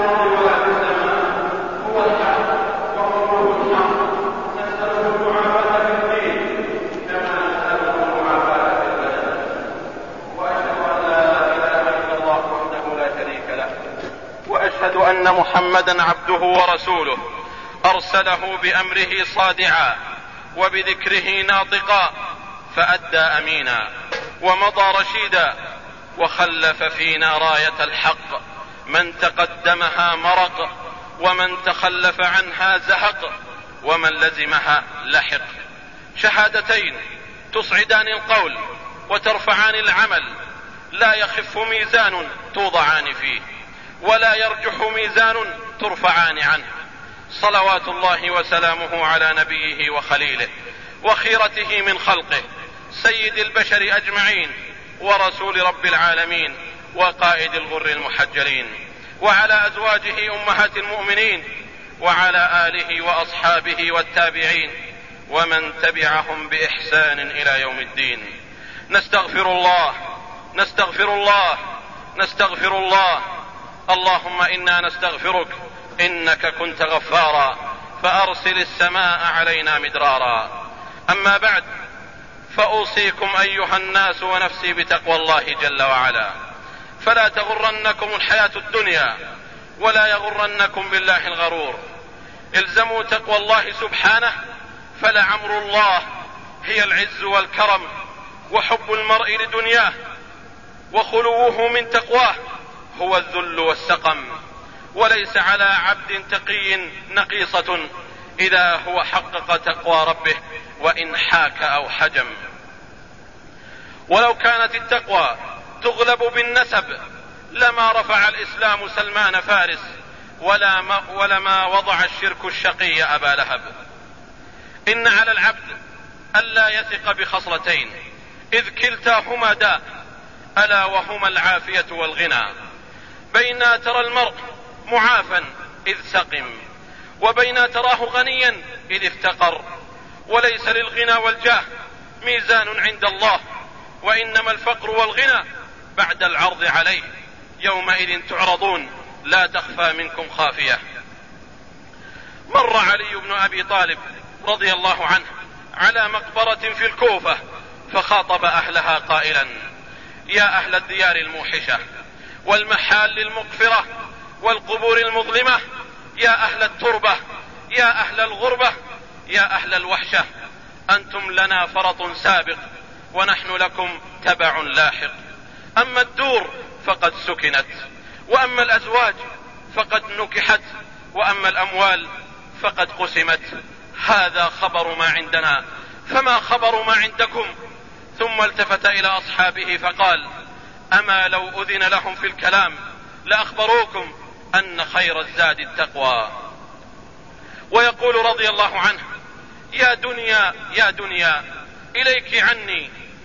أن محمدا عبده ورسوله أرسله بأمره صادعا وبذكره ناطقا فأدى أمينا ومضى رشيدا وخلف فينا راية الحق من تقدمها مرق ومن تخلف عنها زهق ومن لزمها لحق. شهادتين تصعدان القول وترفعان العمل لا يخف ميزان توضعان فيه ولا يرجح ميزان ترفعان عنه. صلوات الله وسلامه على نبيه وخليله وخيرته من خلقه سيد البشر أجمعين ورسول رب العالمين وقائد الغر المحجلين وعلى أزواجه أمهات المؤمنين وعلى آله وأصحابه والتابعين ومن تبعهم بإحسان إلى يوم الدين. نستغفر الله نستغفر الله نستغفر الله. اللهم إنا نستغفرك إنك كنت غفارا فأرسل السماء علينا مدرارا. أما بعد، فأوصيكم أيها الناس ونفسي بتقوى الله جل وعلا، فلا تغرنكم الحياة الدنيا ولا يغرنكم بالله الغرور. الزموا تقوى الله سبحانه، فلعمر الله هي العز والكرم وحب المرء لدنياه وخلوه من تقواه هو الذل والسقم. وليس على عبد تقي نقيصة إذا هو حقق تقوى ربه وإن حاك أو حجم. ولو كانت التقوى تغلب بالنسب لما رفع الإسلام سلمان فارس ولما وضع الشرك الشقي أبا لهب. إن على العبد ألا يثق بخصلتين إذ كلتاهما داء ألا وهما العافية والغنى. بين ترى المرء معافا إذ سقم وبين تراه غنيا إذ افتقر. وليس للغنى والجاه ميزان عند الله، وإنما الفقر والغنى بعد العرض عليه. يومئذ تعرضون لا تخفى منكم خافية. مر علي بن أبي طالب رضي الله عنه على مقبرة في الكوفة فخاطب أهلها قائلا: يا أهل الديار الموحشة والمحال المقفرة والقبور المظلمة، يا أهل التربة، يا أهل الغربة، يا أهل الوحشة، أنتم لنا فرط سابق ونحن لكم تبع لاحق. أما الدور فقد سكنت، وأما الأزواج فقد نكحت، وأما الأموال فقد قسمت. هذا خبر ما عندنا، فما خبر ما عندكم؟ ثم التفت إلى أصحابه فقال: أما لو أذن لهم في الكلام لأخبروكم أن خير الزاد التقوى. ويقول رضي الله عنه: يا دنيا يا دنيا إليك عني،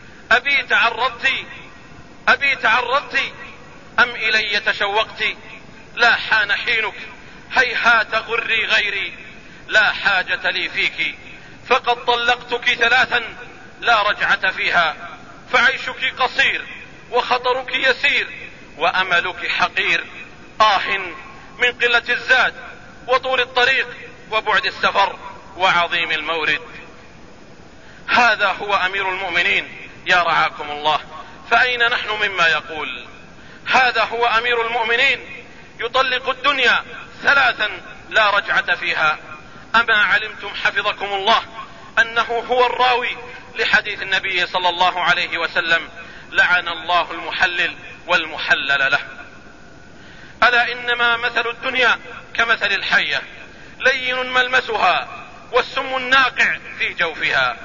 أبي تعرضت أم إلي تشوقت؟ لا حان حينك، هيهات غري غيري، لا حاجة لي فيك، فقد طلقتك 3 لا رجعة فيها، فعيشك قصير وخطرك يسير وأملك حقير. من قلة الزاد وطول الطريق وبعد السفر وعظيم المورد. هذا هو أمير المؤمنين يا رعاكم الله، فأين نحن مما يقول؟ هذا هو أمير المؤمنين يطلق الدنيا 3 لا رجعة فيها. أما علمتم حفظكم الله أنه هو الراوي لحديث النبي صلى الله عليه وسلم: لعن الله المحلل والمحلل له. ألا إنما مثل الدنيا كمثل الحية، لين ملمسها والسم الناقع في جوفها،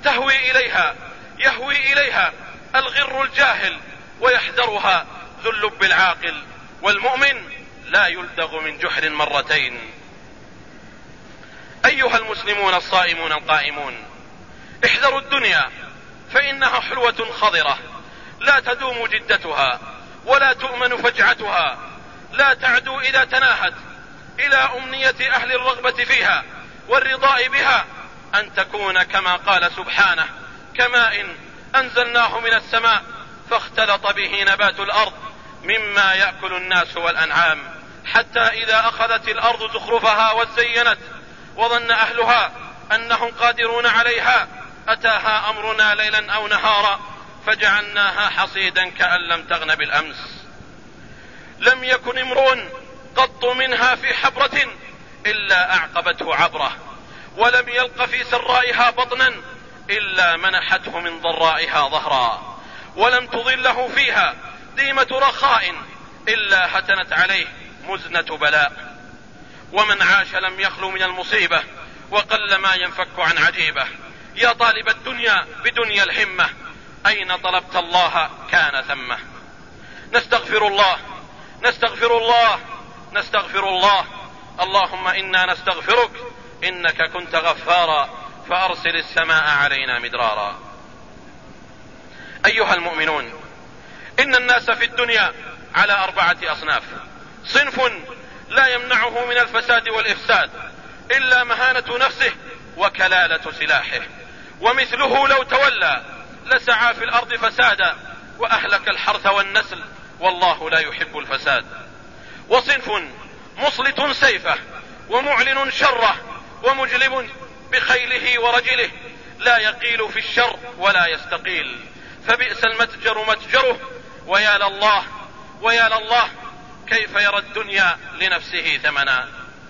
يهوي إليها الغر الجاهل ويحذرها ذو اللب العاقل، والمؤمن لا يلدغ من جحر مرتين. أيها المسلمون الصائمون القائمون، احذروا الدنيا فإنها حلوة خضرة لا تدوم جدتها ولا تؤمن فجعتها، لا تعدو إذا تناهت إلى أمنية أهل الرغبة فيها والرضاء بها أن تكون كما قال سبحانه: كماء أنزلناه من السماء فاختلط به نبات الأرض مما يأكل الناس والأنعام حتى إذا أخذت الأرض زخرفها وزينت وظن أهلها أنهم قادرون عليها أتاها أمرنا ليلا أو نهارا فجعلناها حصيدا كأن لم تغن بالأمس. لم يكن امرؤ قط منها في حبرة إلا أعقبته عبرة، ولم يلق في سرائها بطنا إلا منحته من ضرائها ظهرا، ولم تضله فيها ديمة رخاء إلا هتنت عليه مزنة بلاء. ومن عاش لم يخلو من المصيبة وقل ما ينفك عن عجيبة. يا طالب الدنيا بدنيا الهمة، أين طلبت الله كان ثمه. نستغفر الله نستغفر الله نستغفر الله. اللهم إنا نستغفرك إنك كنت غفارا فأرسل السماء علينا مدرارا. أيها المؤمنون، إن الناس في الدنيا على 4 أصناف. صنف لا يمنعه من الفساد والإفساد إلا مهانة نفسه وكلالة سلاحه، ومثله لو تولى لسعى في الأرض فسادا وأهلك الحرث والنسل والله لا يحب الفساد. وصنف مسلط سيفه ومعلن شره ومجلب بخيله ورجله لا يقيل في الشر ولا يستقيل، فبئس المتجر متجره ويا لله ويا لله كيف يرى الدنيا لنفسه ثمنا.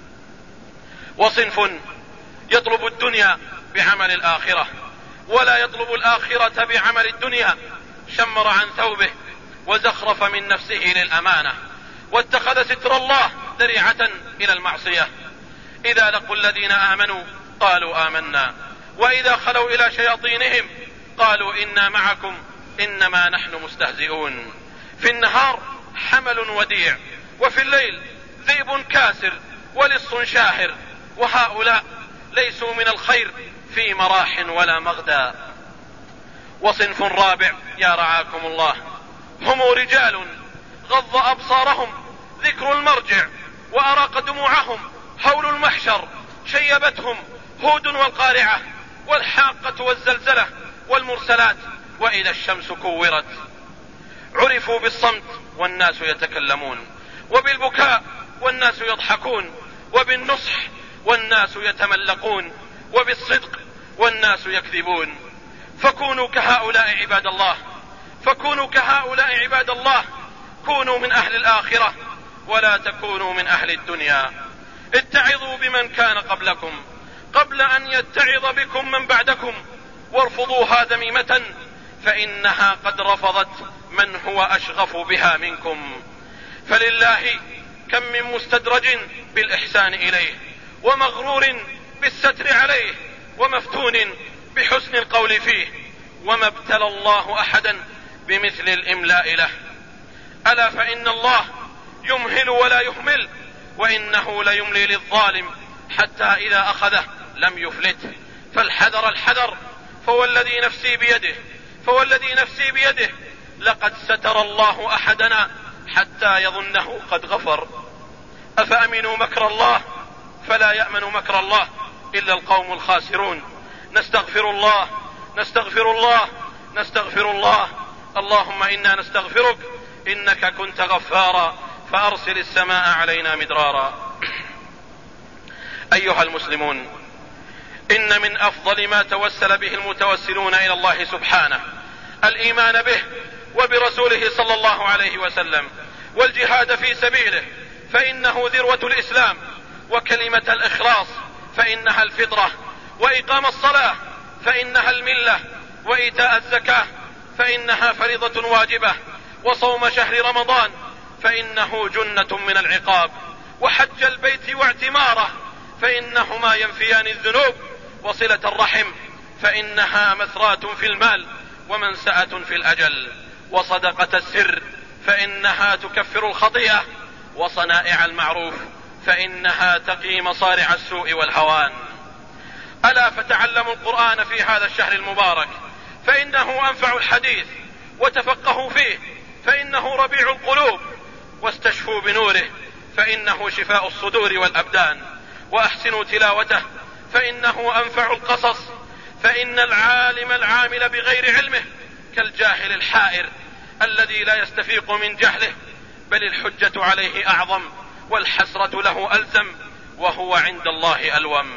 وصنف يطلب الدنيا بعمل الآخرة ولا يطلب الآخرة بعمل الدنيا، شمر عن ثوبه وزخرف من نفسه للأمانة واتخذ ستر الله ذريعة إلى المعصية. إذا لقوا الذين آمنوا قالوا آمنا وإذا خلوا إلى شياطينهم قالوا إنا معكم إنما نحن مستهزئون. في النهار حمل وديع وفي الليل ذئب كاسر ولص شاحر، وهؤلاء ليسوا من الخير في مراح ولا مغدى. وصنف رابع يا رعاكم الله، هم رجال غض أبصارهم ذكر المرجع وأراق دموعهم هول المحشر، شيبتهم هود والقارعة والحاقة والزلزلة والمرسلات وإذا الشمس كورت. عرفوا بالصمت والناس يتكلمون، وبالبكاء والناس يضحكون، وبالنصح والناس يتملقون، وبالصدق والناس يكذبون. فكونوا كهؤلاء عباد الله، فكونوا كهؤلاء عباد الله، كونوا من أهل الآخرة ولا تكونوا من أهل الدنيا. اتعظوا بمن كان قبلكم قبل أن يتعظ بكم من بعدكم، وارفضوها ذميمة فإنها قد رفضت من هو أشغف بها منكم. فلله كم من مستدرج بالإحسان إليه ومغرور بالستر عليه ومفتون بحسن القول فيه، وما ابتلى الله أحدا بمثل الإملاء له. ألا فإن الله يمهل ولا يهمل، وإنه ليملي للظالم حتى إذا أخذه لم يفلته. فالحذر الحذر، فوالذي نفسي بيده لقد ستر الله أحدنا حتى يظنه قد غفر. أفأمنوا مكر الله فلا يأمن مكر الله إلا القوم الخاسرون. نستغفر الله نستغفر الله نستغفر الله. اللهم إنا نستغفرك إنك كنت غفارا فأرسل السماء علينا مدرارا. أيها المسلمون، إن من أفضل ما توسل به المتوسلون إلى الله سبحانه الإيمان به وبرسوله صلى الله عليه وسلم والجهاد في سبيله، فإنه ذروة الإسلام، وكلمة الإخلاص فإنها الفطرة، وإقام الصلاة فإنها الملة، وإيتاء الزكاة فإنها فريضة واجبة، وصوم شهر رمضان فإنه جنة من العقاب، وحج البيت واعتماره فإنهما ينفيان الذنوب، وصلة الرحم فإنها مثراة في المال ومنسأة في الأجل، وصدقة السر فإنها تكفر الخطيئة، وصنائع المعروف فإنها تقي مصارع السوء والهوان. ألا فتعلموا القرآن في هذا الشهر المبارك فإنه أنفع الحديث، وتفقهوا فيه فإنه ربيع القلوب، واستشفوا بنوره فإنه شفاء الصدور والأبدان، وأحسنوا تلاوته فإنه أنفع القصص. فإن العالم العامل بغير علمه كالجاهل الحائر الذي لا يستفيق من جهله، بل الحجة عليه أعظم والحسرة له ألزم وهو عند الله ألوم.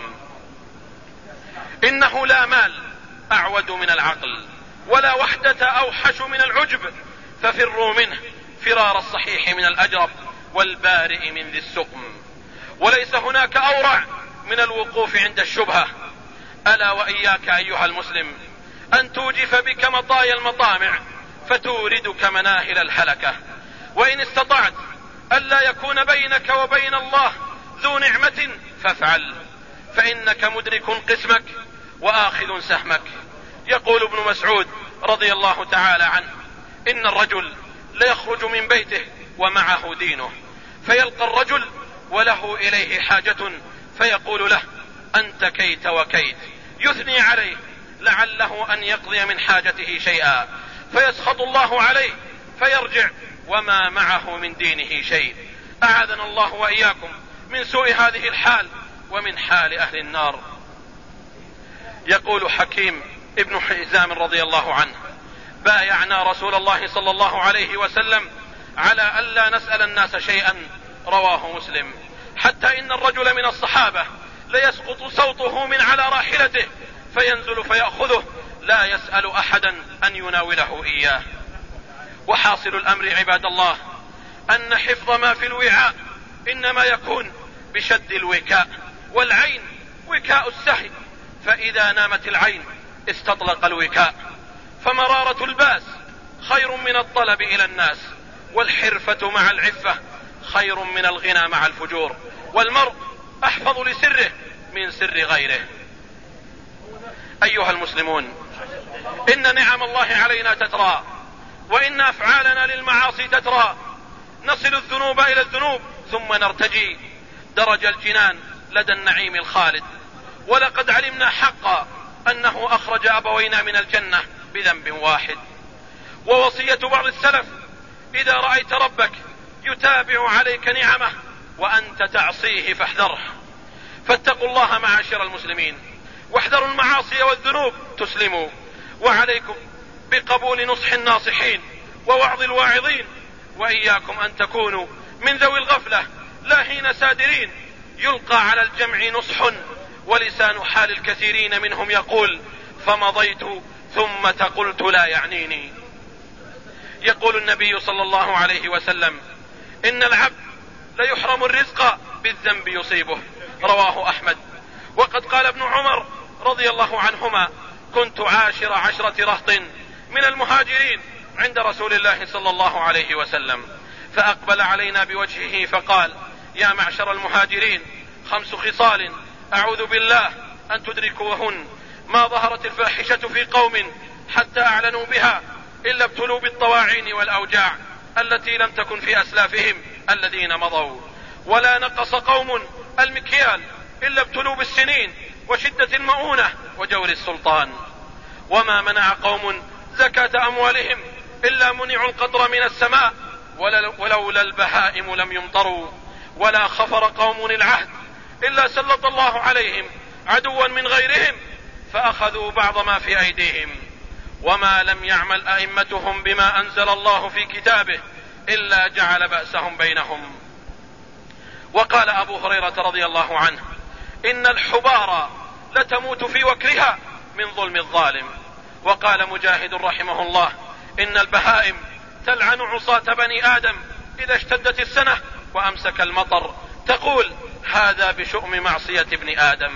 إنه لا مال أعود من العقل ولا وحدة أوحش من العجب، ففروا منه فرار الصحيح من الأجرب والبارئ من ذي السقم. وليس هناك أورع من الوقوف عند الشبهة. ألا وإياك أيها المسلم أن توجف بك مطايا المطامع فتوردك مناهل الهلكة، وإن استطعت ألا يكون بينك وبين الله ذو نعمة فافعل، فإنك مدرك قسمك وآخذ سهمك. يقول ابن مسعود رضي الله تعالى عنه: إن الرجل ليخرج من بيته ومعه دينه، فيلقى الرجل وله إليه حاجة فيقول له: أنت كيت وكيت، يثني عليه لعله أن يقضي من حاجته شيئا، فيسخط الله عليه فيرجع وما معه من دينه شيء. أعاذنا الله وإياكم من سوء هذه الحال ومن حال أهل النار. يقول حكيم ابن حزام رضي الله عنه: بايعنا رسول الله صلى الله عليه وسلم على ألا نسأل الناس شيئا، رواه مسلم، حتى إن الرجل من الصحابة ليسقط صوته من على راحلته فينزل فيأخذه لا يسأل أحدا أن يناوله إياه. وحاصل الأمر عباد الله أن حفظ ما في الوعاء إنما يكون بشد الوكاء، والعين وكاء السهي، فإذا نامت العين استطلق الوكاء. فمرارة الباس خير من الطلب إلى الناس، والحرفة مع العفة خير من الغنى مع الفجور، والمرء أحفظ لسره من سر غيره. أيها المسلمون، إن نعم الله علينا تترى، وإن أفعالنا للمعاصي تترى. نصل الذنوب إلى الذنوب ثم نرتجي درج الجنان لدى النعيم الخالد. ولقد علمنا حقا أنه أخرج أبوينا من الجنة بذنب واحد. ووصية بعض السلف: إذا رأيت ربك يتابع عليك نعمه وأنت تعصيه فاحذره. فاتقوا الله معاشر المسلمين، واحذروا المعاصي والذنوب تسلموا. وعليكم بقبول نصح الناصحين ووعظ الواعظين، وإياكم أن تكونوا من ذوي الغفلة لاهين سادرين يلقى على الجمع نصح، ولسان حال الكثيرين منهم يقول: فمضيت ثم قلت لا يعنيني. يقول النبي صلى الله عليه وسلم: إن العبد ليحرم الرزق بالذنب يصيبه، رواه أحمد. وقد قال ابن عمر رضي الله عنهما: كنت عاشر 10 رهط من المهاجرين عند رسول الله صلى الله عليه وسلم، فأقبل علينا بوجهه فقال: يا معشر المهاجرين، 5 خصال أعوذ بالله أن تدركوهن: ما ظهرت الفاحشة في قوم حتى أعلنوا بها إلا ابتلوا بالطواعين والأوجاع التي لم تكن في أسلافهم الذين مضوا، ولا نقص قوم المكيال إلا ابتلوا بالسنين وشدة المؤونة وجور السلطان، وما منع قوم زكاة أموالهم إلا منعوا القطر من السماء ولولا البهائم لم يمطروا، ولا خفر قوم العهد إلا سلط الله عليهم عدوا من غيرهم فأخذوا بعض ما في أيديهم، وما لم يعمل أئمتهم بما أنزل الله في كتابه إلا جعل بأسهم بينهم. وقال أبو هريرة رضي الله عنه: إن الحبار لتموت في وكرها من ظلم الظالم. وقال مجاهد رحمه الله: إن البهائم تلعن عصاة بني آدم إذا اشتدت السنة وأمسك المطر، تقول: هذا بشؤم معصية ابن آدم.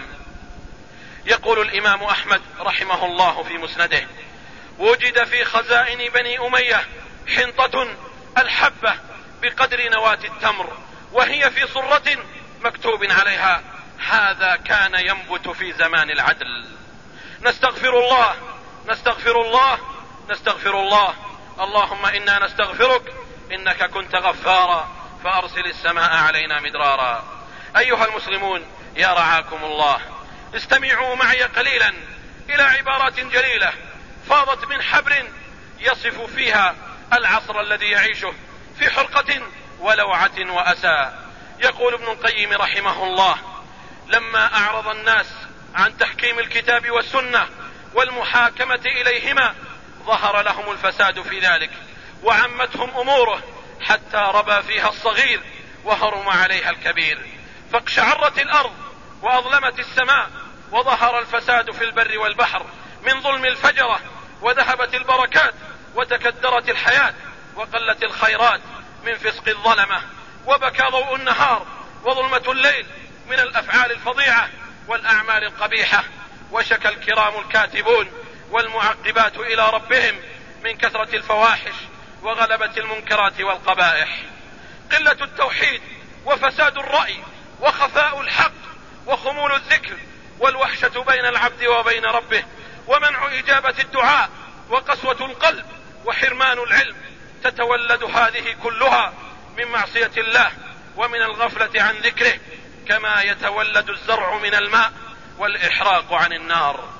يقول الإمام أحمد رحمه الله في مسنده: وجد في خزائن بني أمية حنطة الحبة بقدر نواة التمر، وهي في صرة مكتوب عليها: هذا كان ينبت في زمان العدل. نستغفر الله نستغفر الله نستغفر الله، اللهم إنا نستغفرك إنك كنت غفارا فأرسل السماء علينا مدرارا. أيها المسلمون، يا رعاكم الله، استمعوا معي قليلا إلى عبارات جليلة فاضت من حبر يصف فيها العصر الذي يعيشه في حرقة ولوعة وأسى. يقول ابن القيم رحمه الله: لما أعرض الناس عن تحكيم الكتاب والسنة والمحاكمة إليهما ظهر لهم الفساد في ذلك وعمتهم أموره، حتى ربى فيها الصغير وهرم عليها الكبير، فاقشعرت الأرض وأظلمت السماء، وظهر الفساد في البر والبحر من ظلم الفجرة، وذهبت البركات وتكدرت الحياة، وقلت الخيرات من فسق الظلمة، وبكى ضوء النهار وظلمة الليل من الأفعال الفظيعة والأعمال القبيحة، وشكى الكرام الكاتبون والمعقبات إلى ربهم من كثرة الفواحش وغلبة المنكرات والقبائح. قلة التوحيد وفساد الرأي وخفاء الحق وخمول الذكر والوحشة بين العبد وبين ربه، ومنع إجابة الدعاء وقسوة القلب وحرمان العلم، تتولد هذه كلها من معصية الله ومن الغفلة عن ذكره، كما يتولد الزرع من الماء والإحراق عن النار.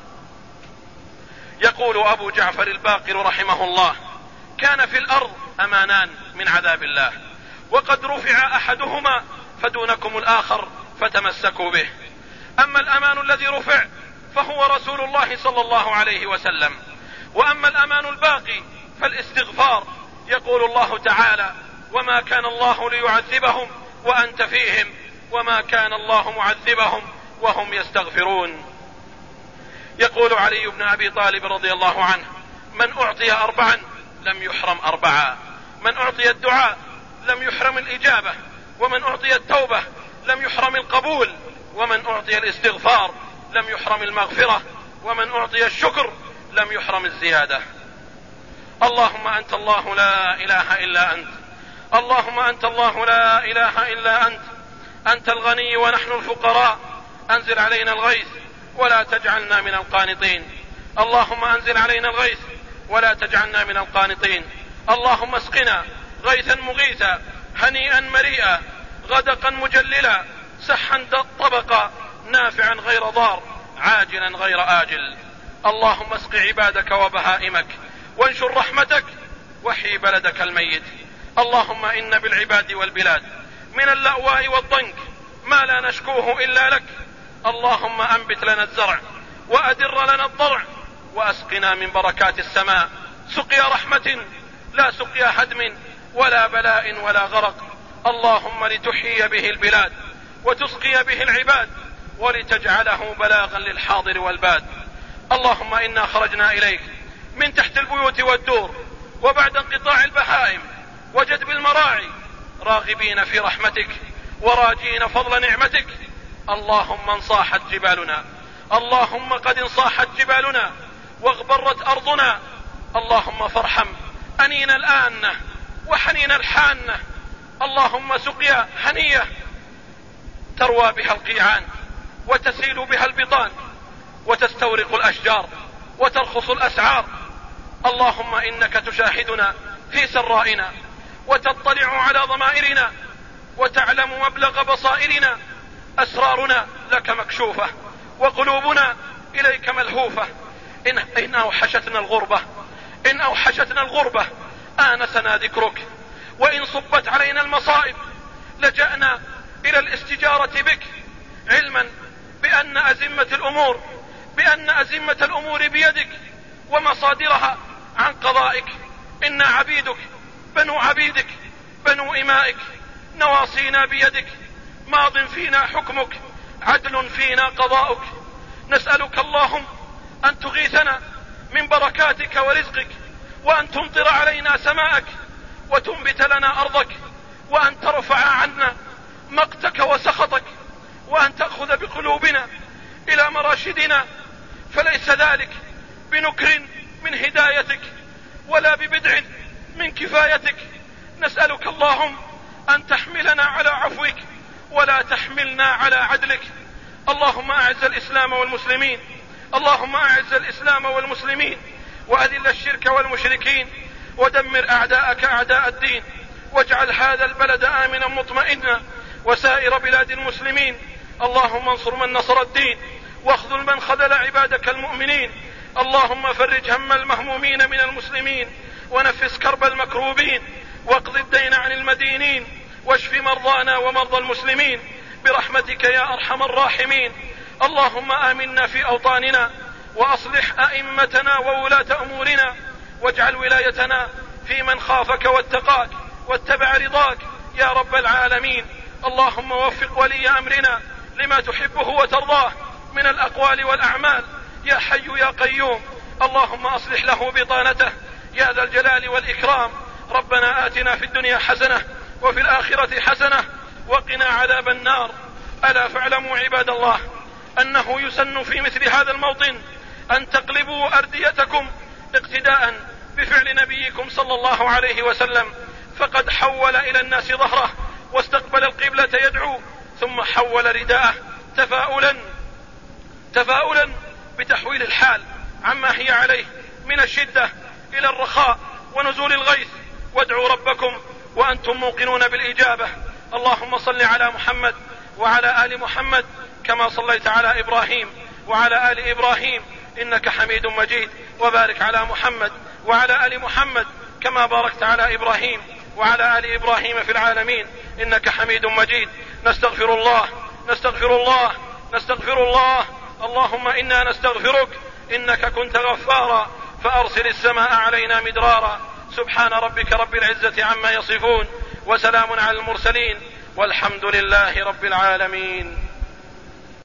يقول أبو جعفر الباقر رحمه الله: كان في الأرض أمانان من عذاب الله، وقد رفع أحدهما فدونكم الآخر فتمسكوا به. أما الأمان الذي رفع فهو رسول الله صلى الله عليه وسلم، وأما الأمان الباقي فالاستغفار. يقول الله تعالى: وما كان الله ليعذبهم وأنت فيهم وما كان الله معذبهم وهم يستغفرون. يقول علي بن أبي طالب رضي الله عنه: من أعطي 4 لم يحرم 4، من أعطي الدعاء لم يحرم الإجابة، ومن أعطي التوبة لم يحرم القبول، ومن أعطي الاستغفار لم يحرم المغفرة، ومن أعطي الشكر لم يحرم الزيادة. اللهم أنت الله لا إله إلا أنت، اللهم أنت الله لا إله إلا أنت، أنت الغني ونحن الفقراء، أنزل علينا الغيث ولا تجعلنا من القانطين. اللهم أنزل علينا الغيث ولا تجعلنا من القانطين. اللهم اسقنا غيثا مغيثا هنيئا مريئا غدقا مجللا سحا طبقا نافعا غير ضار عاجلا غير آجل. اللهم اسق عبادك وبهائمك وانشر رحمتك وحي بلدك الميت. اللهم إن بالعباد والبلاد من اللأواء والضنك ما لا نشكوه إلا لك. اللهم أنبت لنا الزرع وأدر لنا الضرع وأسقنا من بركات السماء سقيا رحمة لا سقيا هدم ولا بلاء ولا غرق. اللهم لتحيي به البلاد وتسقي به العباد ولتجعله بلاغا للحاضر والباد. اللهم إنا خرجنا إليك من تحت البيوت والدور وبعد انقطاع البهائم وجدب المراعي راغبين في رحمتك وراجين فضل نعمتك. اللهم انصاحت جبالنا، اللهم قد انصاحت جبالنا واغبرت أرضنا. اللهم فارحم أنين الآنة وحنين الحانة. اللهم سقيا هنية تروى بها القيعان وتسيل بها البطان وتستورق الأشجار وترخص الأسعار. اللهم إنك تشاهدنا في سرائنا وتطلع على ضمائرنا وتعلم مبلغ بصائرنا. أسرارنا لك مكشوفة وقلوبنا إليك ملهوفة. إن أوحشتنا الغربة آنسنا ذكرك، وإن صبت علينا المصائب لجأنا إلى الاستجارة بك، علما بأن أزمة الأمور بيدك ومصادرها عن قضائك. إنا عبيدك بنو عبيدك بنو إمائك، نواصينا بيدك، ماض فينا حكمك، عدل فينا قضاؤك. نسألك اللهم أن تغيثنا من بركاتك ورزقك، وأن تمطر علينا سماءك وتنبت لنا أرضك، وأن ترفع عنا مقتك وسخطك، وأن تأخذ بقلوبنا إلى مراشدنا، فليس ذلك بنكر من هدايتك ولا ببدع من كفايتك. نسألك اللهم أن تحملنا على عفوك ولا تحملنا على عدلك. اللهم أعز الإسلام والمسلمين، اللهم أعز الإسلام والمسلمين وأذل الشرك والمشركين ودمر أعداءك أعداء الدين، واجعل هذا البلد آمنا مطمئنا وسائر بلاد المسلمين. اللهم انصر من نصر الدين واخذل من خذل عبادك المؤمنين. اللهم فرج هم المهمومين من المسلمين ونفس كرب المكروبين واقض الدين عن المدينين واشف مرضانا ومرضى المسلمين برحمتك يا أرحم الراحمين. اللهم آمنا في أوطاننا وأصلح أئمتنا وولاة أمورنا، واجعل ولايتنا في من خافك واتقاك واتبع رضاك يا رب العالمين. اللهم وفق ولي أمرنا لما تحبه وترضاه من الأقوال والأعمال يا حي يا قيوم. اللهم أصلح له بطانته يا ذا الجلال والإكرام. ربنا آتنا في الدنيا حسنة وفي الآخرة حسنة وقنا عذاب النار. ألا فاعلموا عباد الله أنه يسن في مثل هذا الموطن أن تقلبوا أرديتكم اقتداء بفعل نبيكم صلى الله عليه وسلم، فقد حول إلى الناس ظهره واستقبل القبلة يدعو، ثم حول رداءه تفاؤلا بتحويل الحال عما هي عليه من الشدة إلى الرخاء ونزول الغيث. وادعوا ربكم وأنتم موقنون بالإجابة. اللهم صل على محمد وعلى آل محمد كما صليت على إبراهيم وعلى آل إبراهيم إنك حميد مجيد، وبارك على محمد وعلى آل محمد كما باركت على إبراهيم وعلى آل إبراهيم في العالمين إنك حميد مجيد. نستغفر الله. اللهم إنا نستغفرك إنك كنت غفارا فأرسل السماء علينا مدرارا. سبحان ربك رب العزة عما يصفون وسلام على المرسلين والحمد لله رب العالمين.